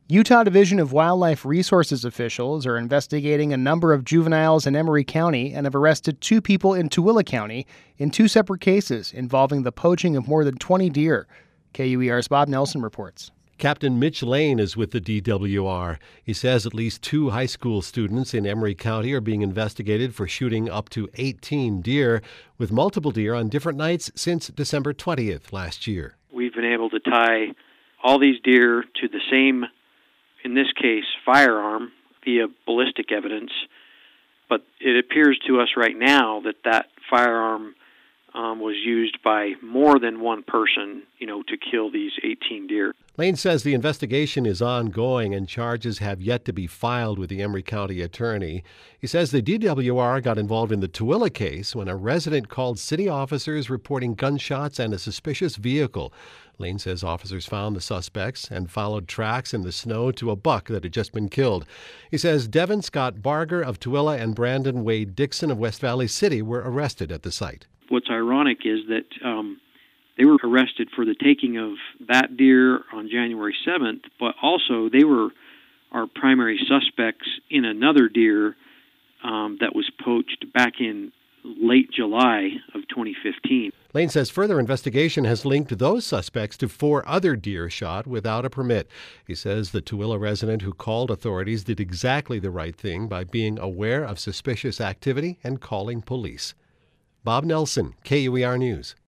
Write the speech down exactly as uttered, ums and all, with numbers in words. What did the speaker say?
Utah Division of Wildlife Resources officials are investigating a number of juveniles in Emery County and have arrested two people in Tooele County in two separate cases involving the poaching of more than twenty deer. K U E R's Bob Nelson reports. Captain Mitch Lane is with the D W R. He says at least two high school students in Emery County are being investigated for shooting up to eighteen deer, with multiple deer on different nights since December twentieth last year. We've been able to tie all these deer to the same, in this case, firearm via ballistic evidence, but it appears to us right now that that firearm um, was used by more than one person, you know, to kill these eighteen deer. Lane says the investigation is ongoing and charges have yet to be filed with the Emery County attorney. He says the D W R got involved in the Tooele case when a resident called city officers reporting gunshots and a suspicious vehicle. Lane says officers found the suspects and followed tracks in the snow to a buck that had just been killed. He says Devin Scott Barger of Tooele and Brandon Wade Dixon of West Valley City were arrested at the site. What's ironic is that um, they were arrested for the taking of that deer on January seventh, but also they were our primary suspects in another deer um, that was poached back in late July of twenty fifteen. Lane says further investigation has linked those suspects to four other deer shot without a permit. He says the Tooele resident who called authorities did exactly the right thing by being aware of suspicious activity and calling police. Bob Nelson, K U E R News.